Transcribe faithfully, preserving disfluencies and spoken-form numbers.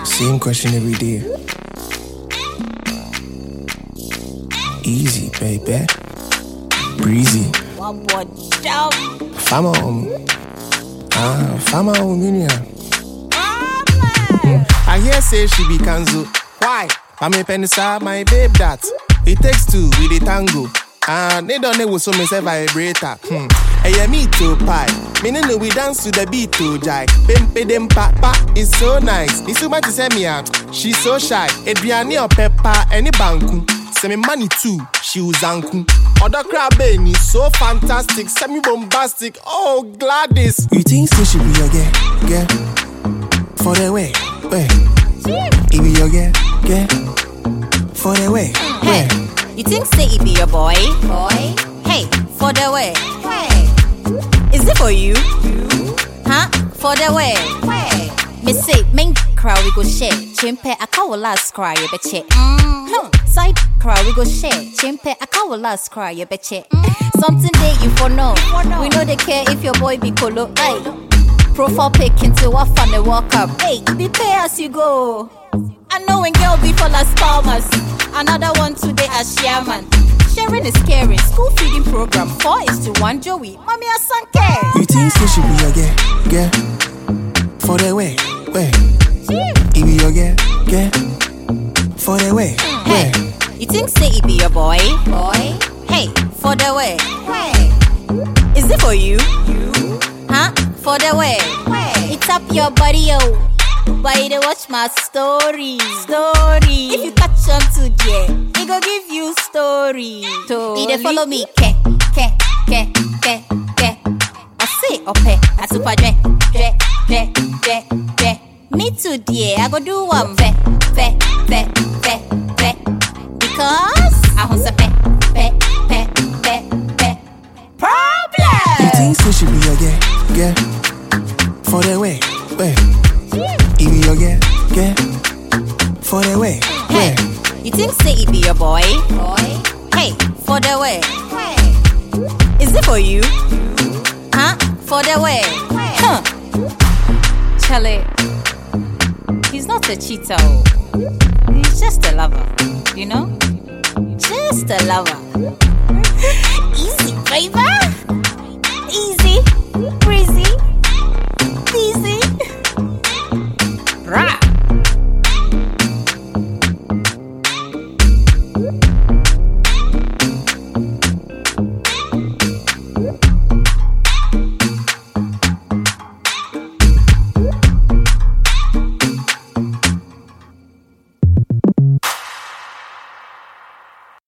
Same question every day. Easy, baby. Breezy. One boy down. Fama on. Ah, fama on me. I hear say she be Kanzo. Why? I me penisa my babe that. It takes two with the tango. And they don't know so me say vibrator. Hmm. Hey, me too pie. Me no we dance to the beat to jai. Pempe dem pa pa is so nice. It's so much to say me out. She's so shy. Adriani or pepper any banku. Say me money too. She was anku. Other crab baby so fantastic. Semi bombastic. Oh Gladys. You think so she be your girl? Girl. For the way. Way. It be your girl. Girl. For the way. Hey. You think say it be your boy? Boy. Hey. For the way. Hey. Is it for you? You? Huh? For the way. Hey. Me say, main crowd we go share. Chimpe, I can't last cry, you betcha. Mm. No. Side crowd we go share. Chimpe, I can't last cry, you betcha. Mm. Something that you for know. We know they care if your boy be colo. Hey. Profile pic into what fun they walk up. Hey, be pay as you go. I know when girl be for Las Palmas. Another one today as Sherman. Sharing is caring. School feeding program. Four is to one Joey. Mommy has son care. You think so she be your girl? Girl. For the way. Way. It be your girl. Girl. For the way. Hey. You think say it be your boy? Boy. Hey. For the way. Hey. Is it for you? You. Huh? For the way. Hey. It's up your body, yo. Why they watch my story? Story. If you catch on to there, it go give you story. Totally. They follow me, ke, ke, ke, ke, ke. I say, ope, I super dre, dre, dre, dre, dre. Me too, dear. I go do one fe, fe, fe, fe, fe. Because I want some fe, fe, fe, fe, fe. Problem. You think so she be your girl? Girl. For the way, way. It be your girl, girl. For the way, hey. You think say it be your boy? Boy. Hey, for the way. Hey. Is it for you? You. Huh? For the way. Hey. Huh. Charlie, he's not a cheater. He's just a lover. You know? Just a lover. Easy, baby.